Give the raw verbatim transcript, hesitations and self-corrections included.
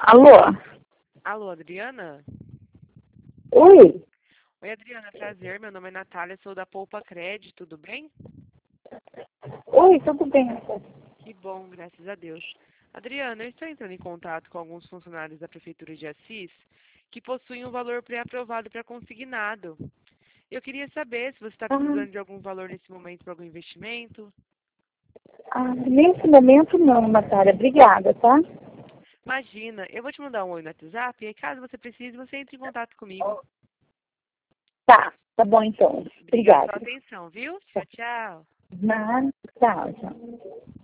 Alô? Alô, Adriana? Oi? Oi, Adriana, prazer. Meu nome é Natália, sou da Poupa Cred, tudo bem? Oi, tudo bem? Que bom, graças a Deus. Adriana, eu estou entrando em contato com alguns funcionários da Prefeitura de Assis que possuem um valor pré-aprovado para consignado. Eu queria saber se você está Ah, precisando de algum valor nesse momento para algum investimento. ah, nesse momento não, Natália. Obrigada, tá? Imagina, eu vou te mandar um oi no WhatsApp e aí, caso você precise, você entre em contato comigo. Tá, tá bom então. Obrigada pela Obrigada. atenção, viu? Tchau, tchau. Nada, tchau, tchau.